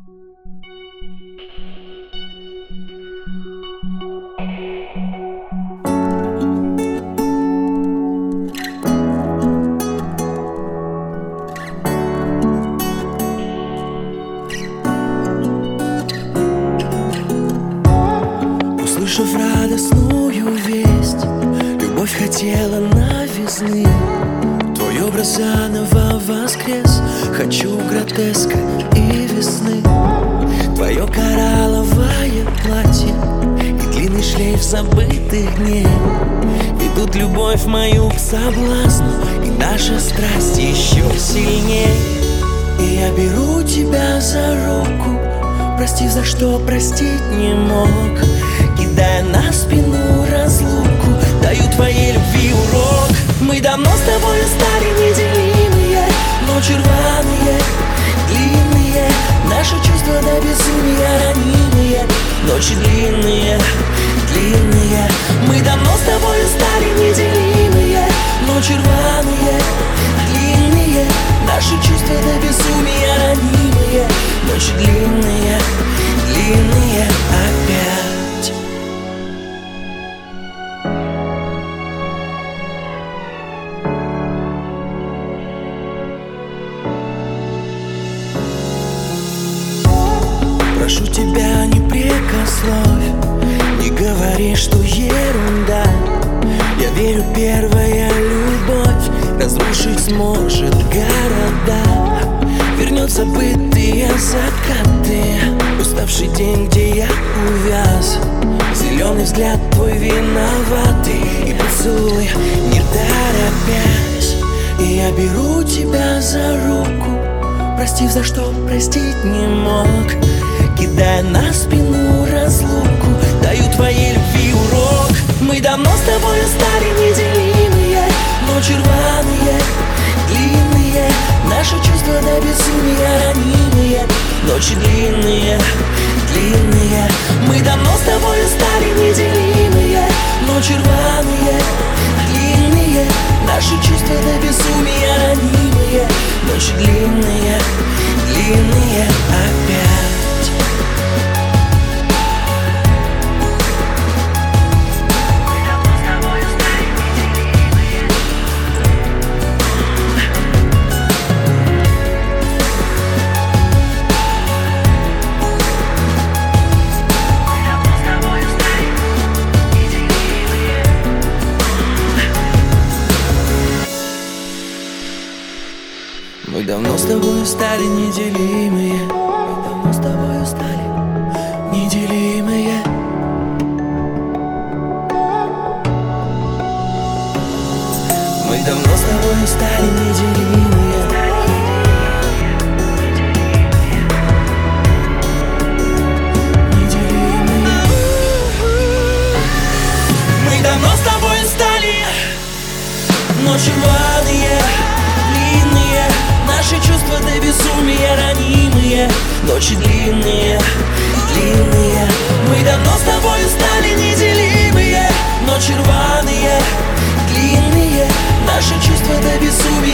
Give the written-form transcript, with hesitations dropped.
Услышав радостную весть, любовь хотела новизны. Твой образ заново воскрес. Хочу гротеска и весны. Твое коралловое платье и длинный шлейф забытых дней ведут любовь мою к соблазну, и наша страсть еще сильней. И я беру тебя за руку, простив, за что простить не мог, кидая на спину разлуку, даю твоей любви урок. Мы давно с тобой стали неделимые, ночи рваные, длинные, наши чувства до безумия ранимые, ночи длинные, длинные. Мы давно с тобой стали неделимые, ночи рваные, длинные, наши чувства до безумия ранимые, ночи длинные, длинные опять. Прошу тебя, не прекословь, не говори, что ерунда. Я верю, первая любовь разрушить сможет города. Вернет забытые закаты, уставший день, где я увяз. Зеленый взгляд твой виноватый, и поцелуй, не торопясь. И я беру тебя за руку, простив, за что простить не мог, кидая на спину разлуку, даю твоей любви урок. Мы давно с тобой стали неделимые, ночи рваные, длинные, наши чувства до безумия ранимые, ночи длинные, длинные. Мы давно с тобой стали неделимые, ночи рваные, длинные, наши чувства до безумия ранимые, ночи длинные, длинные опять. Мы давно с тобой стали неделимые, мы давно с тобой стали неделимые. Мы давно с тобой стали неделимые. Неделимые. Мы давно с тобой стали ночи рваные, длинные, наши чувства до безумия ранимые, ночи длинные, длинные. Мы давно с тобой стали неделимые, ночи рваные, длинные, наши чувства до безумия